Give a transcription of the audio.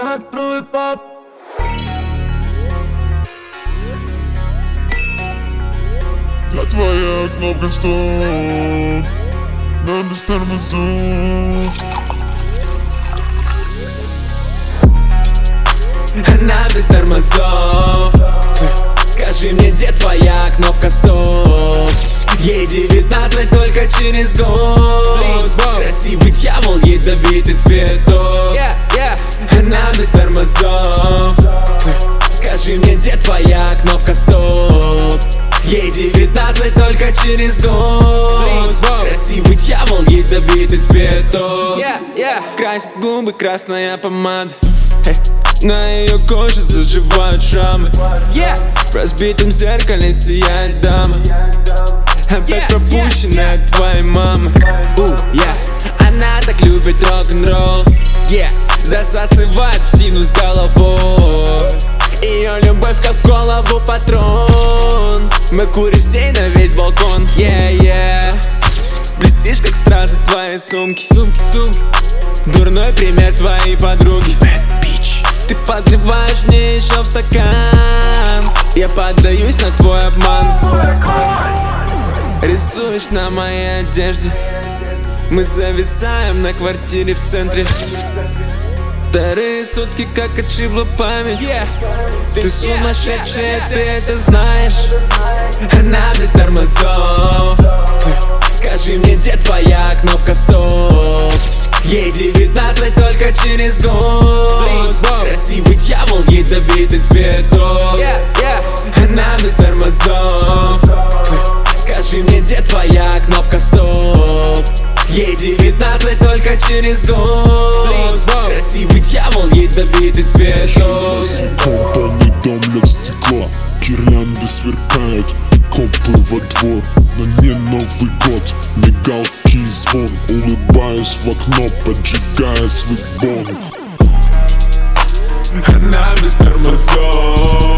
открой пап. Я твоя кнопка стоп, но без тормозов. Она без тормозов. Скажи мне, где твоя кнопка стоп? Ей 19, только через год. Красивый дьявол, ядовитый цветок. Она без тормозов. Скажи мне, где твоя кнопка стоп? Ей 19, только через год. Красивый дьявол, ядовитый цветок. Красит губы красная помада. На ее коже заживают шрамы. В разбитом зеркале сияет дама. Опять пропущенная от твоей мамы. Она так любит рок-н-ролл. Засасывает в тину с головой. Ее любовь как в голову патрон. Мы курим с ней на весь балкон. Блестишь как стразы твоей сумки. Дурной пример твоей подруги. Ты подливаешь мне еще в стакан. Я поддаюсь на твой обман. Рисуешь на моей одежде. Мы зависаем на квартире в центре. Вторые сутки как отшибла память. Ты сумасшедшая, ты это знаешь. Она без тормозов. Скажи мне, где твоя кнопка стоп? Ей 19, только через год. Красивый дьявол, ядовитый цветок. Она без тормозов. Скажи мне, где твоя кнопка стоп? Ей 19, только через год. Красивый дьявол, ядовитый цветок. Компании дом лед стекло, гирлянды сверкают, копы во двор. Но не Новый год, мигалки и звон. Улыбаюсь в окно, поджигая свой бонг. Она без тормозов.